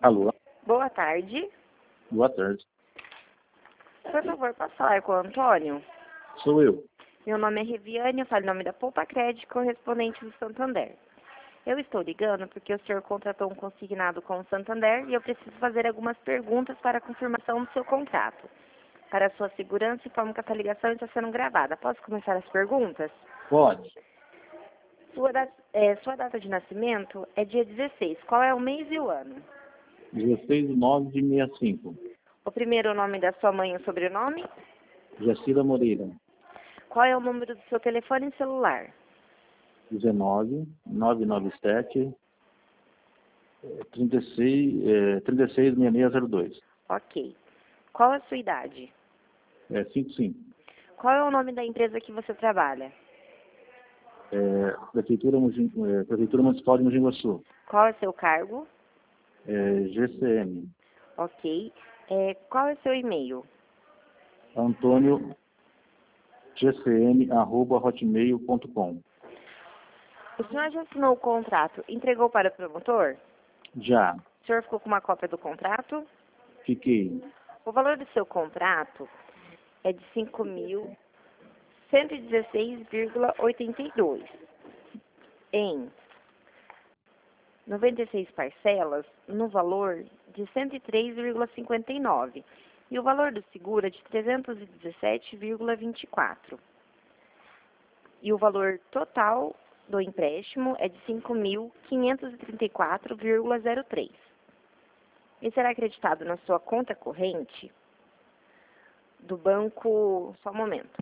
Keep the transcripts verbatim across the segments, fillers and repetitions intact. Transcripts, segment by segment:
Alô, Boa tarde. boa tarde. Por favor, posso falar com o Antônio? Sou eu. Meu nome é Reviane, eu falo em nome da Poupa Crédito, correspondente do Santander. Eu estou ligando porque o senhor contratou um consignado com o Santander e eu preciso fazer algumas perguntas para a confirmação do seu contrato. Para a sua segurança, informo que essa ligação está sendo gravada. Posso começar as perguntas? Pode. Sua, da, é, sua data de nascimento é dia dezesseis. Qual é o mês e o ano? dezesseis de nove de sessenta e cinco. O primeiro nome da sua mãe e o sobrenome? Jacira Moreira. Qual é o número do seu telefone celular? dezenove, novecentos e noventa e sete, trinta e seis, é, trinta e seis, sessenta e seis zero dois. Ok. Qual a sua idade? É cinquenta e cinco. Qual é o nome da empresa que você trabalha? É, Prefeitura, Mogi- é, Prefeitura Municipal de Mogi Guaçu. Qual é seu cargo? É, G C M. Ok. É, qual é seu e-mail? Antônio gcm arroba hotmail ponto com. O senhor já assinou o contrato? Entregou para o promotor? Já. O senhor ficou com uma cópia do contrato? Fiquei. O valor do seu contrato é de cinco mil cento e dezesseis vírgula oitenta e dois em noventa e seis parcelas no valor de cento e três vírgula cinquenta e nove e o valor do seguro é de trezentos e dezessete vírgula vinte e quatro. E o valor total do empréstimo é de cinco mil quinhentos e trinta e quatro vírgula zero três. E será acreditado na sua conta corrente do banco... Só um momento.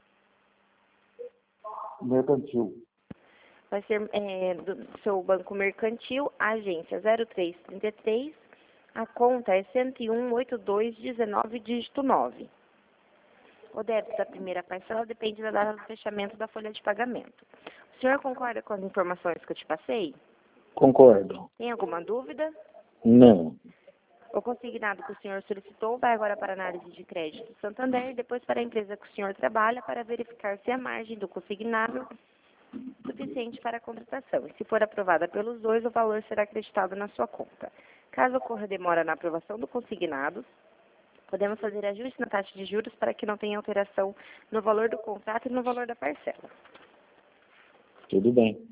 Mercantil. Vai ser é, do seu banco mercantil, a agência zero três trinta e três, a conta é cento e um, oitenta e dois, dezenove, dígito nove. O débito da primeira parcela depende da data do fechamento da folha de pagamento. O senhor concorda com as informações que eu te passei? Concordo. Tem alguma dúvida? Não. O consignado que o senhor solicitou vai agora para a análise de crédito do Santander e depois para a empresa que o senhor trabalha para verificar se a margem do consignado é suficiente para a contratação. E se for aprovada pelos dois, o valor será acreditado na sua conta. Caso ocorra demora na aprovação do consignado, podemos fazer ajuste na taxa de juros para que não tenha alteração no valor do contrato e no valor da parcela. Tudo bem.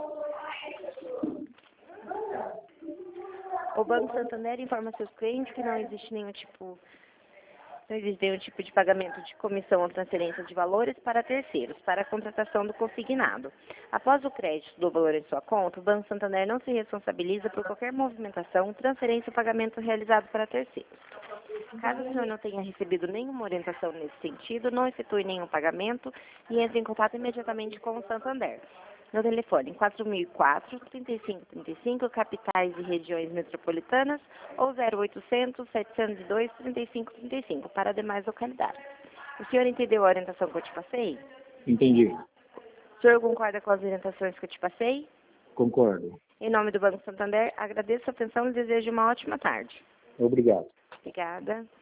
O Banco Santander informa seus clientes que não existe nenhum tipo, não existe nenhum tipo de pagamento de comissão ou transferência de valores para terceiros, para a contratação do consignado. Após o crédito do valor em sua conta, o Banco Santander não se responsabiliza por qualquer movimentação, transferência ou pagamento realizado para terceiros. Caso o senhor não tenha recebido nenhuma orientação nesse sentido, não efetue nenhum pagamento e entre em contato imediatamente com o Santander. No telefone quatro mil e quatro, trinta e cinco trinta e cinco, capitais e regiões metropolitanas, ou zero oitocentos, setecentos e dois, trinta e cinco trinta e cinco, para demais localidades. O senhor entendeu a orientação que eu te passei? Entendi. O senhor concorda com as orientações que eu te passei? Concordo. Em nome do Banco Santander, agradeço a atenção e desejo uma ótima tarde. Obrigado. Obrigada.